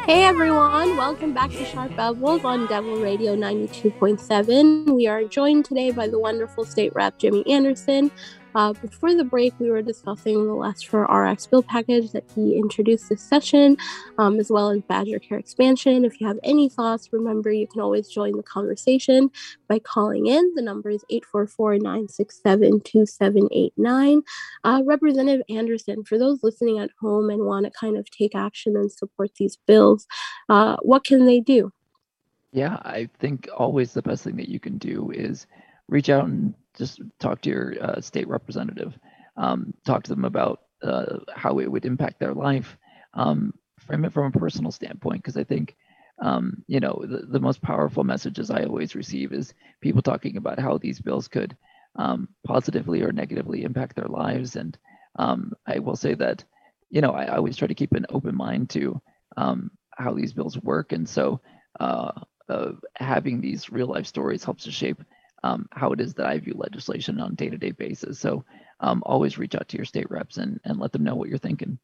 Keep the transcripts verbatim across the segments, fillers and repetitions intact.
Hey everyone, welcome back to Sharp Elbows on Devil Radio ninety-two point seven. We are joined today by the wonderful State Rep Jimmy Anderson. Uh, before the break, we were discussing the Less for R X bill package that he introduced this session, um, as well as Badger Care expansion. If you have any thoughts, remember you can always join the conversation by calling in. The number is eight four four, nine six seven, two seven eight nine. Uh, Representative Anderson, for those listening at home and want to kind of take action and support these bills, uh, what can they do? Yeah, I think always the best thing that you can do is reach out and just talk to your uh, state representative. Um, talk to them about uh, how it would impact their life. Um, frame it from a personal standpoint, because I think, um, you know, the, the most powerful messages I always receive is people talking about how these bills could um, positively or negatively impact their lives. And um, I will say that, you know, I, I always try to keep an open mind to um, how these bills work. And so, uh, uh, having these real life stories helps to shape um, how it is that I view legislation on a day-to-day basis. So um, always reach out to your state reps and, and let them know what you're thinking.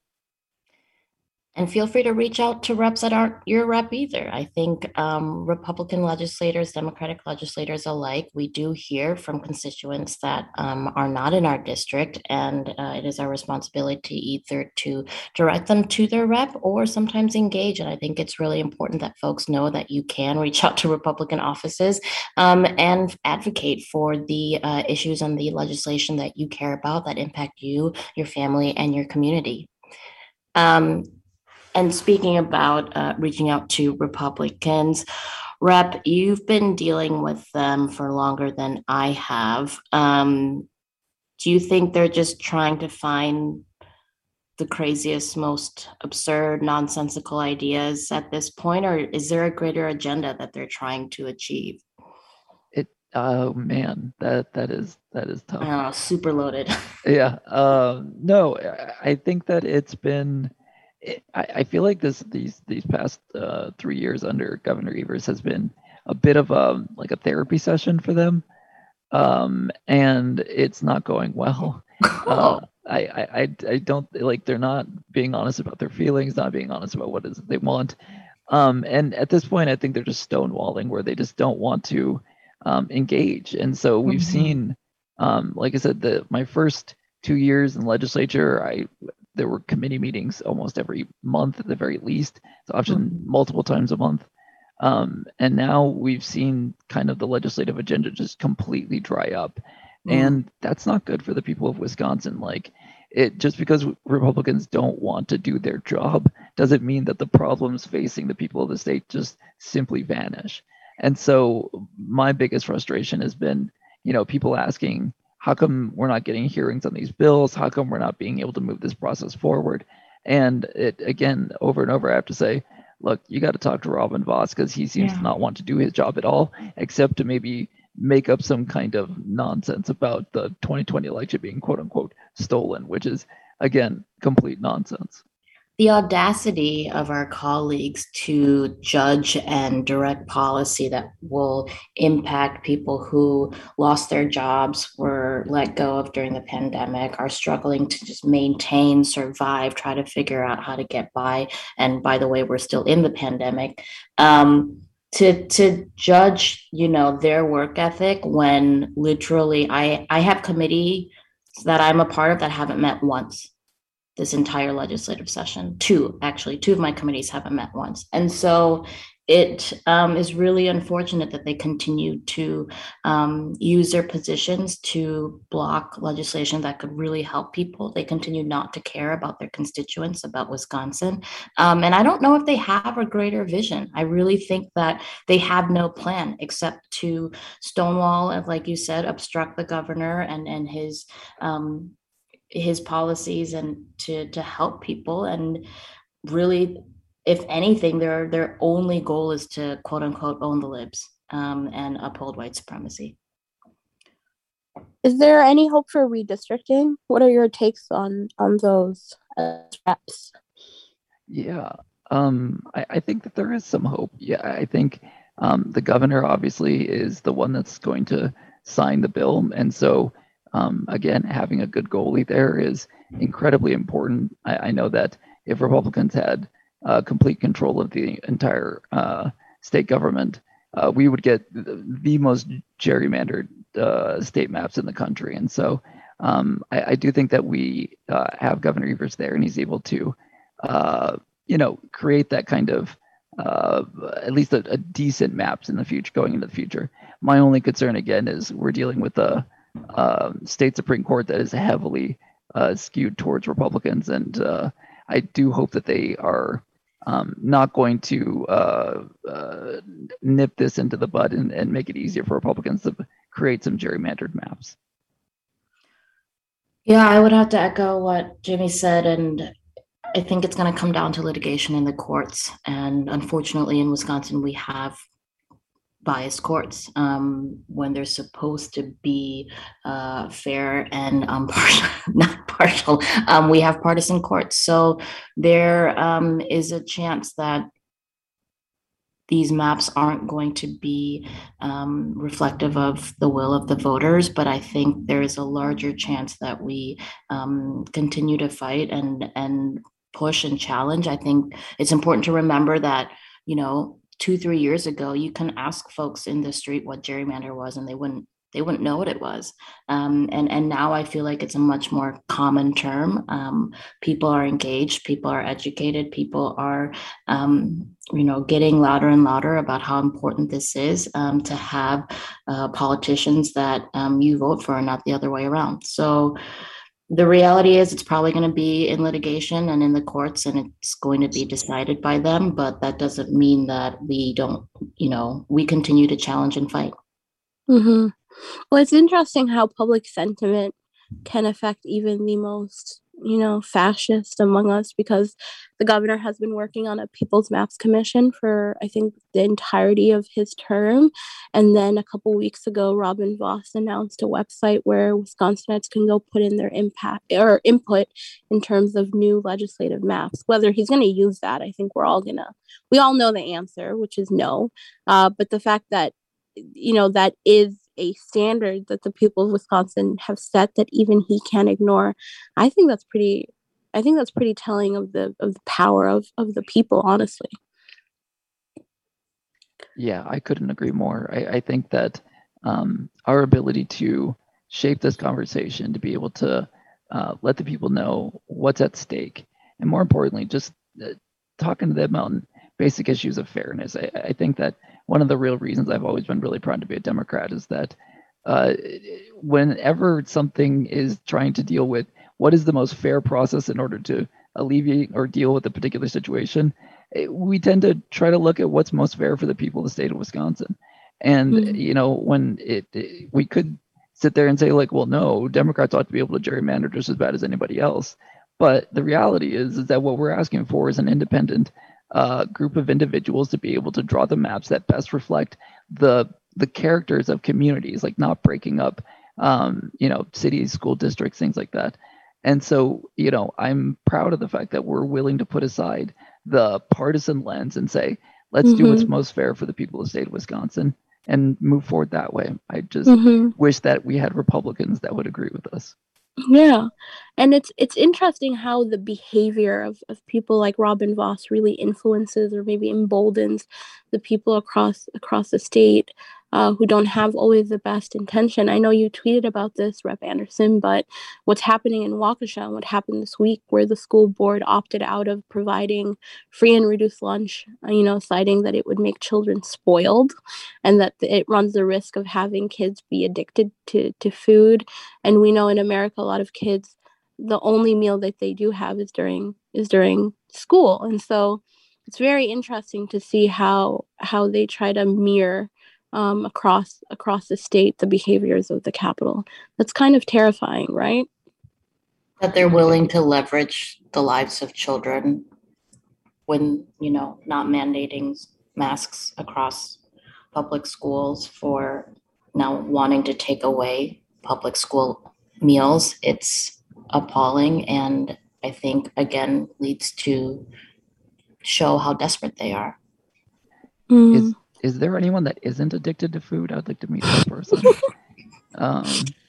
And feel free to reach out to reps that aren't your rep either. I think um, Republican legislators, Democratic legislators alike, we do hear from constituents that um, are not in our district, and uh, it is our responsibility either to direct them to their rep or sometimes engage. And I think it's really important that folks know that you can reach out to Republican offices um, and advocate for the uh, issues and the legislation that you care about that impact you, your family, and your community. Um, and speaking about uh, reaching out to Republicans, Rep, you've been dealing with them for longer than I have. Um, do you think they're just trying to find the craziest, most absurd, nonsensical ideas at this point, or is there a greater agenda that they're trying to achieve? It, oh man, that that is that is tough. Uh, super loaded. Yeah. Um, no, I I think that it's been. I, I feel like this these these past uh, three years under Governor Evers has been a bit of a like a therapy session for them, um, and it's not going well. Uh, Cool. I, I I I don't like they're not being honest about their feelings, not being honest about what it is they want. Um, and at this point, I think they're just stonewalling, where they just don't want to um, engage. And so we've Mhm. seen, um, like I said, the my first two years in legislature, I there were committee meetings almost every month at the very least, so often Mhm. multiple times a month. Um, and now we've seen kind of the legislative agenda just completely dry up, Mhm. and that's not good for the people of Wisconsin. Like, it just because Republicans don't want to do their job doesn't mean that the problems facing the people of the state just simply vanish. And so my biggest frustration has been, you know, people asking, how come we're not getting hearings on these bills? How come we're not being able to move this process forward? And it again, over and over, I have to say, look, you got to talk to Robin Voss, because he seems to Yeah. not want to do his job at all, except to maybe make up some kind of nonsense about the twenty twenty election being quote unquote stolen, which is again complete nonsense. The audacity of our colleagues to judge and direct policy that will impact people who lost their jobs, were let go of during the pandemic, are struggling to just maintain, survive, try to figure out how to get by. And by the way, we're still in the pandemic. Um, to to judge, you know, their work ethic when literally I I have committees that I'm a part of that haven't met once this entire legislative session. Two, actually, two of my committees haven't met once. And so it um, is really unfortunate that they continue to um, use their positions to block legislation that could really help people. They continue not to care about their constituents, about Wisconsin. Um, and I don't know if they have a greater vision. I really think that they have no plan except to stonewall, like you said, obstruct the governor and, and his um, his policies and to to help people. And really, if anything, their their only goal is to quote unquote own the libs um, and uphold white supremacy. Is there any hope for redistricting? What are your takes on on those uh, reps? Yeah, um, I, I think that there is some hope. Yeah, I think um, the governor obviously is the one that's going to sign the bill, and so um, again, having a good goalie there is incredibly important. I, I know that if Republicans had uh, complete control of the entire uh, state government, uh, we would get the most gerrymandered uh, state maps in the country. And so um, I, I do think that we uh, have Governor Evers there, and he's able to, uh, you know, create that kind of uh, at least a, a decent maps in the future, going into the future. My only concern again is we're dealing with a, a state Supreme Court that is heavily uh, skewed towards Republicans, and uh, I do hope that they are um, not going to uh, uh, nip this into the bud and, and make it easier for Republicans to create some gerrymandered maps. Yeah, I would have to echo what Jimmy said, and I think it's going to come down to litigation in the courts. And unfortunately, in Wisconsin, we have biased courts um, when they're supposed to be uh, fair and um, partial, not partial. Um, we have partisan courts. So there um, is a chance that these maps aren't going to be um, reflective of the will of the voters, but I think there is a larger chance that we um, continue to fight and and push and challenge. I think it's important to remember that, you know, two, three years ago, you can ask folks in the street what gerrymander was, and they wouldn't they wouldn't know what it was. Um, and, and now I feel like it's a much more common term. Um, people are engaged, people are educated, people are, um, you know, getting louder and louder about how important this is um, to have uh, politicians that um, you vote for and not the other way around. So the reality is it's probably going to be in litigation and in the courts, and it's going to be decided by them, but that doesn't mean that we don't, you know, we continue to challenge and fight. Mm-hmm. Well, it's interesting how public sentiment can affect even the most, you know, fascist among us, because the governor has been working on a People's Maps Commission for, I think, the entirety of his term. And then a couple weeks ago, Robin Vos announced a website where Wisconsinites can go put in their impact or input in terms of new legislative maps. Whether he's going to use that, I think we're all going to, we all know the answer, which is no. Uh, but the fact that, you know, that is a standard that the people of Wisconsin have set that even he can't ignore. I think that's pretty, I think that's pretty telling of the of the power of, of the people, honestly. Yeah, I couldn't agree more. I, I think that um, our ability to shape this conversation, to be able to uh, let the people know what's at stake, and more importantly, just uh, talking to them on basic issues of fairness. I, I think that one of the real reasons I've always been really proud to be a Democrat is that uh, whenever something is trying to deal with what is the most fair process in order to alleviate or deal with a particular situation, it, we tend to try to look at what's most fair for the people of the state of Wisconsin. And, mm-hmm. you know, when it, it, we could sit there and say, like, well, no, Democrats ought to be able to gerrymander just as bad as anybody else. But the reality is, is that what we're asking for is an independent uh, group of individuals to be able to draw the maps that best reflect the the characters of communities, like not breaking up, um, you know, cities, school districts, things like that. And so, you know, I'm proud of the fact that we're willing to put aside the partisan lens and say, let's mm-hmm. do what's most fair for the people of the state of Wisconsin and move forward that way. I just mm-hmm. wish that we had Republicans that would agree with us. Yeah. And it's it's interesting how the behavior of, of people like Robin Vos really influences or maybe emboldens the people across across the state uh, who don't have always the best intention. I know you tweeted about this, Representative Anderson, but what's happening in Waukesha and what happened this week where the school board opted out of providing free and reduced lunch, you know, citing that it would make children spoiled and that it runs the risk of having kids be addicted to, to food. And we know in America, a lot of kids, the only meal that they do have is during is during school. And so it's very interesting to see how how they try to mirror um, across across the state the behaviors of the Capitol. That's kind of terrifying, right? That they're willing to leverage the lives of children when, you know, not mandating masks across public schools for now wanting to take away public school meals. It's appalling, and I think again leads to show how desperate they are. Mm. Is is there anyone that isn't addicted to food? I'd like to meet that person. um,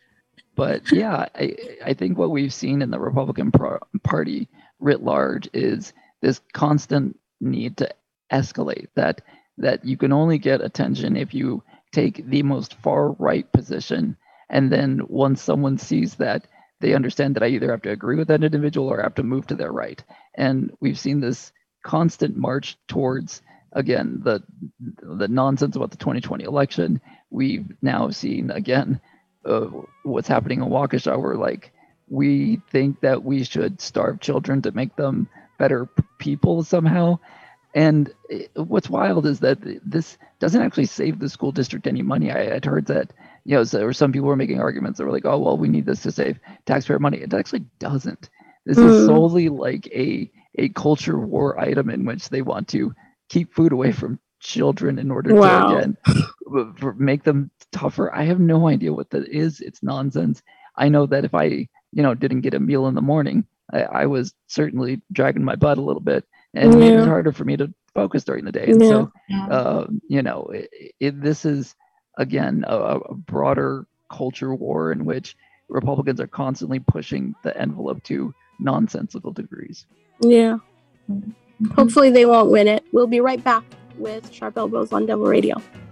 but yeah, I I think what we've seen in the Republican pro- Party writ large is this constant need to escalate, that that you can only get attention if you take the most far right position. And then once someone sees that, they understand that I either have to agree with that individual or have to move to their right. And we've seen this constant march towards, again, the the nonsense about the twenty twenty election. We've now seen, again, uh, what's happening in Waukesha, where like we think that we should starve children to make them better people somehow. And what's wild is that this doesn't actually save the school district any money. I had heard that, you know, so, or some people were making arguments that were like, oh, well, we need this to save taxpayer money. It actually doesn't. This mm. is solely like a, a culture war item in which they want to keep food away from children in order wow. to, again, make them tougher. I have no idea what that is. It's nonsense. I know that if I, you know, didn't get a meal in the morning, I, I was certainly dragging my butt a little bit. And yeah. made it harder for me to focus during the day. And yeah. so, uh, you know, it, it, this is, again, a, a broader culture war in which Republicans are constantly pushing the envelope to nonsensical degrees. Yeah. Hopefully they won't win it. We'll be right back with Sharp Elbows on Devil Radio.